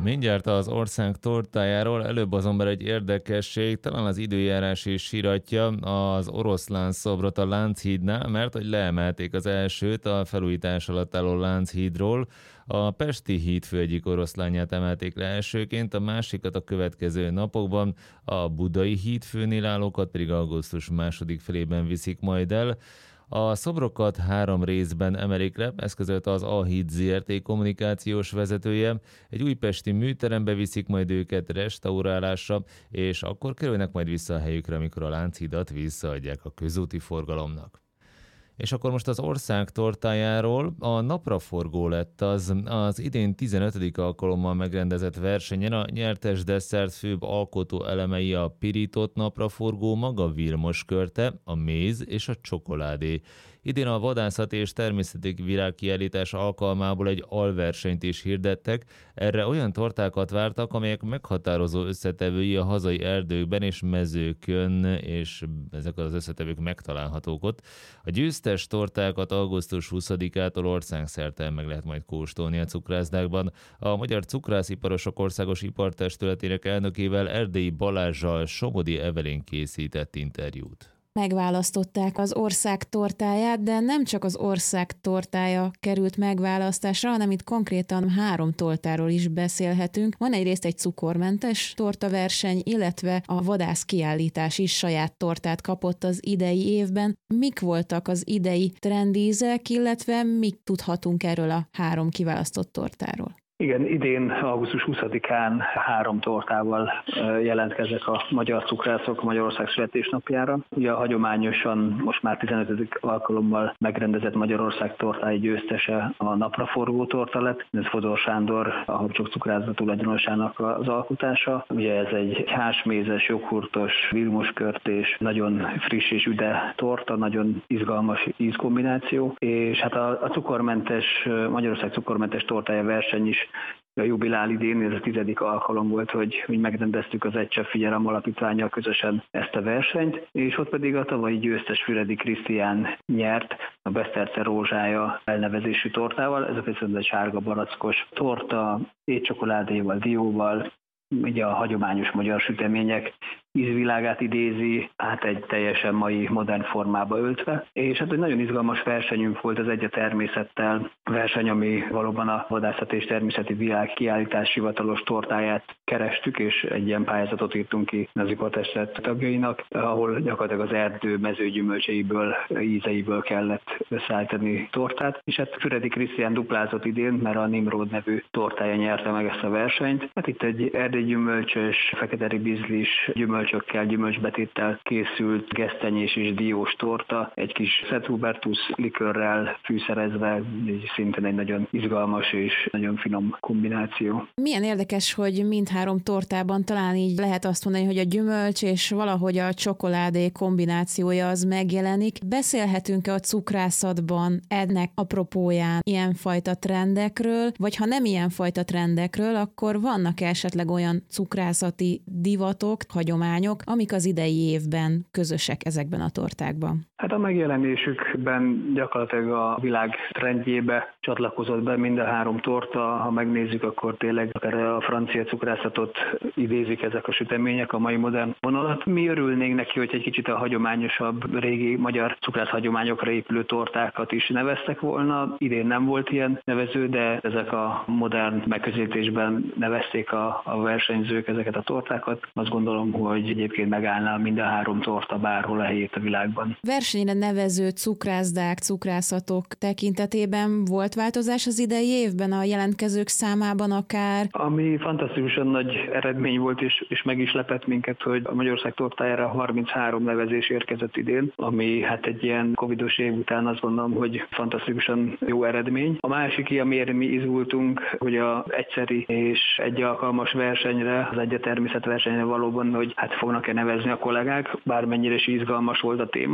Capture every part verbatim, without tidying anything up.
Mindjárt az ország tortájáról, előbb azonban egy érdekesség, talán az időjárás is síratja az oroszlán szobrot a Lánchídnál, mert hogy leemelték az elsőt a felújítás alatt álló Lánchídról. A Pesti hídfő egyik oroszlánját emelték le elsőként, a másikat a következő napokban, a Budai hídfőnél állókat pedig augusztus második felében viszik majd el. A szobrokat három részben emelik le, ezt közölte az A-híd zé er té kommunikációs vezetője. Egy újpesti műterembe viszik majd őket restaurálásra, és akkor kerülnek majd vissza a helyükre, amikor a Lánchídat visszaadják a közúti forgalomnak. És akkor most az ország tortájáról. A napraforgó lett az az idén tizenötödik alkalommal megrendezett versenyen. A nyertes desszert főbb alkotó elemei a pirított napraforgó, maga Vilmos körte, a méz és a csokoládé. Idén a vadászat és természeti világkiállítás alkalmából egy alversenyt is hirdettek. Erre olyan tortákat vártak, amelyek meghatározó összetevői a hazai erdőkben és mezőkön, és ezek az összetevők megtalálhatók ott. A győztes tortákat augusztus huszadikától országszerte meg lehet majd kóstolni a cukrászdákban. A Magyar Cukrásziparosok Országos Ipartestületének elnökével, Erdélyi Balázssal Somodi Evelyn készített interjút. Megválasztották az ország tortáját, de nem csak az ország tortája került megválasztásra, hanem itt konkrétan három tortáról is beszélhetünk. Van egyrészt egy cukormentes tortaverseny, illetve a vadász kiállítás is saját tortát kapott az idei évben. Mik voltak az idei trendízek, illetve mit tudhatunk erről a három kiválasztott tortáról? Igen, idén augusztus huszadikán három tortával jelentkeznek a magyar cukrászok Magyarország születésnapjára. Ugye a hagyományosan most már tizenötödik alkalommal megrendezett Magyarország tortái győztese a napraforgó torta lett. Ez Fodor Sándor, a Habcsok cukrászda tulajdonosának az alkotása. Ugye ez egy házsmézes, joghurtos, vilmoskörtés, nagyon friss és üde torta, nagyon izgalmas ízkombináció. És hát a, a cukormentes, Magyarország cukormentes tortája verseny is a jubilál idén, ez a tizedik alkalom volt, hogy, hogy megrendeztük az Egy Csepp Figyelem alapítvánnyal közösen ezt a versenyt, és ott pedig a tavalyi győztes Füredi Krisztián nyert a Beszterce rózsája elnevezésű tortával. Ez a viszont egy sárga barackos torta, étcsokoládéval, dióval, ugye a hagyományos magyar sütemények ízvilágát idézi, hát egy teljesen mai modern formába öltve. És hát egy nagyon izgalmas versenyünk volt az Egy a természettel verseny, ami valóban a vadászat és természeti világ kiállítás hivatalos tortáját kerestük, és egy ilyen pályázatot írtunk ki az ipartestület tagjainak, ahol gyakorlatilag az erdő mezőgyümölcseiből, ízeiből kellett összeállítani tortát. És hát Füredi Krisztián duplázott idén, mert a Nimród nevű tortája nyerte meg ezt a versenyt. Hát itt egy erdélygyümölcsös, fekete ribizlis gyümölcs gyümölcsökkel, gyümölcsbetéttel készült gesztenyés és diós torta, egy kis Szent Hubertus likörrel fűszerezve, így szintén egy nagyon izgalmas és nagyon finom kombináció. Milyen érdekes, hogy mindhárom tortában talán így lehet azt mondani, hogy a gyümölcs és valahogy a csokoládé kombinációja az megjelenik. Beszélhetünk-e a cukrászatban ennek apropóján ilyenfajta trendekről, vagy ha nem ilyenfajta trendekről, akkor vannak esetleg olyan cukrászati divatok, hagyományok, amik az idei évben közösek ezekben a tortákban? Hát a megjelenésükben gyakorlatilag a világ trendjébe csatlakozott be mind a három torta. Ha megnézzük, akkor tényleg akár a francia cukrászatot idézik ezek a sütemények, a mai modern vonalat. Mi örülnénk neki, hogy egy kicsit a hagyományosabb, régi magyar cukrász hagyományokra épülő tortákat is neveztek volna. Idén nem volt ilyen nevező, de ezek a modern megközelítésben nevezték a, a versenyzők ezeket a tortákat. Azt gondolom, hogy egyébként megállná mind a három torta bárhol a helyét a világban. Versenyre nevező cukrászdák, cukrászatok tekintetében volt változás az idei évben a jelentkezők számában akár? Ami fantasztikusan nagy eredmény volt, és, és meg is lepett minket, hogy a Magyarország tortájára harminchárom nevezés érkezett idén, ami hát egy ilyen covidos év után azt gondolom, hogy fantasztikusan jó eredmény. A másik, amiért mi izgultunk, hogy a egyszeri és egy alkalmas versenyre, az Egy a természet versenyre valóban, hogy hát fognak-e nevezni a kollégák, bármennyire is izgalmas volt a téma. Hát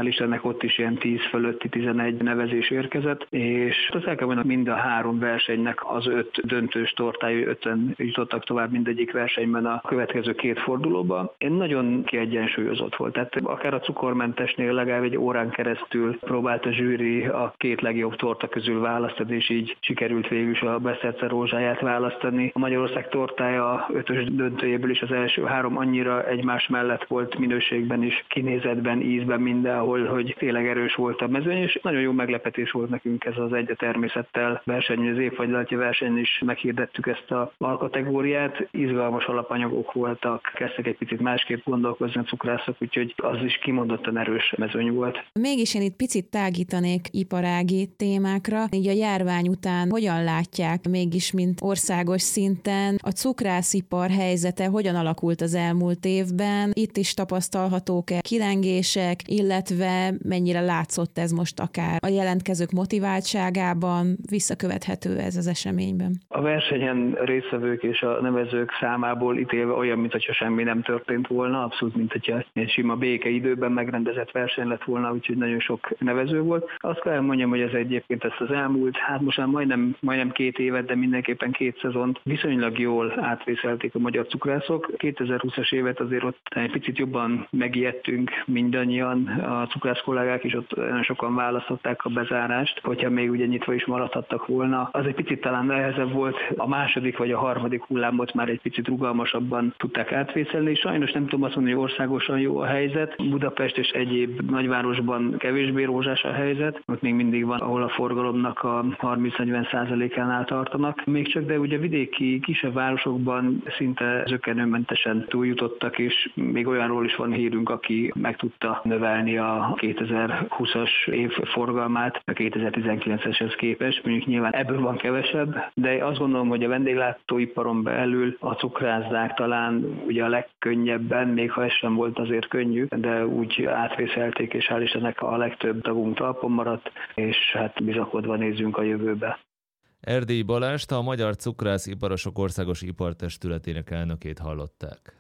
hál' Istennek ott is ilyen tíz fölötti tizenegy nevezés érkezett, és azt el kell mondanom, mind a három versenynek az öt döntős tortája, öten jutottak tovább mindegyik versenyben a következő két fordulóba. Én nagyon kiegyensúlyozott volt. Tehát akár a cukormentesnél legalább egy órán keresztül próbált a zsűri a két legjobb torta közül választani, és így sikerült végül is a Beszterce rózsáját választani. A Magyarország tortája ötös döntőjéből is az első három annyira egymás mellett volt minőségben is, kinézetben, ízben, mindenhol, hogy tényleg erős volt a mezőny, és nagyon jó meglepetés volt nekünk ez az Egy a természettel verseny, az évfagylátja verseny is meghirdettük ezt a alkategóriát. Izgalmas alapanyagok voltak, kezdtek egy picit másképp gondolkozni a cukrászok, úgyhogy az is kimondottan erős mezőny volt. Mégis én itt picit tágítanék iparági témákra. Így a járvány után hogyan látják mégis, mint országos szinten a cukrászipar helyzete, hogyan alakult az elmúlt évben? Itt is tapasztalhatók-e kilengések, illetve mennyire látszott ez most akár a jelentkezők motiváltságában, visszakövethető ez az eseményben? A versenyen résztvevők és a nevezők számából ítélve olyan, mintha semmi nem történt volna, abszolút, mint hogyha egy sima békeidőben megrendezett verseny lett volna, úgyhogy nagyon sok nevező volt. Azt kell mondjam, hogy ez egyébként ezt az elmúlt, hát most már majdnem, majdnem két évet, de mindenképpen két szezont viszonylag jól átvészelték a magyar cukrászok. kétezer-húszas évet azért ott egy picit jobban megijedtünk mindannyian, a cukrász kollégák is ott nagyon sokan választották a bezárást, hogyha még ugye nyitva is maradhattak volna. Az egy picit talán nehezebb volt, a második vagy a harmadik hullámot már egy picit rugalmasabban tudták átvészelni. Sajnos nem tudom azt mondani, hogy országosan jó a helyzet. Budapest és egyéb nagyvárosban kevésbé rózsás a helyzet, ott még mindig van, ahol a forgalomnak a harminc-negyven százalékánál tartanak. Még csak, de ugye vidéki kisebb városokban szinte zökkenőmentesen túljutottak, és még olyanról is van hírünk, aki meg tudta növelni a kétezer-húszas év forgalmát a kétezer-tizenkilenceshez képest. Mondjuk nyilván ebből van kevesebb, de azt gondolom, hogy a vendéglátóiparon belül a cukrászák talán ugye a legkönnyebben, még ha ez sem volt azért könnyű, de úgy átvészelték, és hál' Istennek a legtöbb tagunk talpon maradt, és hát bizakodva nézzünk a jövőbe. Erdélyi Balást, a Magyar Cukrász Iparosok Országos Ipartestületének elnökét hallották.